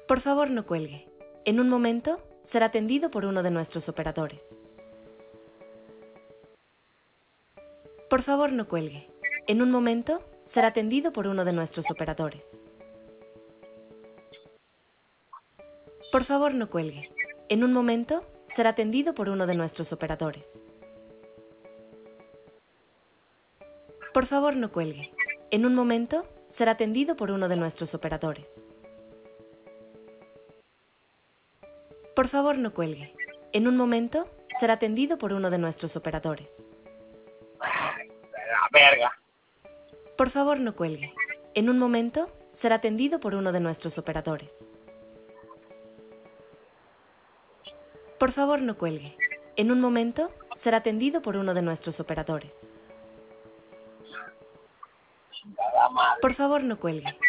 Por favor, no cuelgue. En un momento, será atendido por uno de nuestros operadores. Por favor, no cuelgue. En un momento, será atendido por uno de nuestros operadores. Por favor, no cuelgue. En un momento, será atendido por uno de nuestros operadores. Por favor, no cuelgue. En un momento, será atendido por uno de nuestros operadores. Por favor, no cuelgue. En un momento, será atendido por uno de nuestros operadores. La verga. Por favor, no cuelgue. En un momento, será atendido por uno de nuestros operadores. Por favor, no cuelgue. En un momento, será atendido por uno de nuestros operadores. Chingada madre. Por favor, no cuelgue.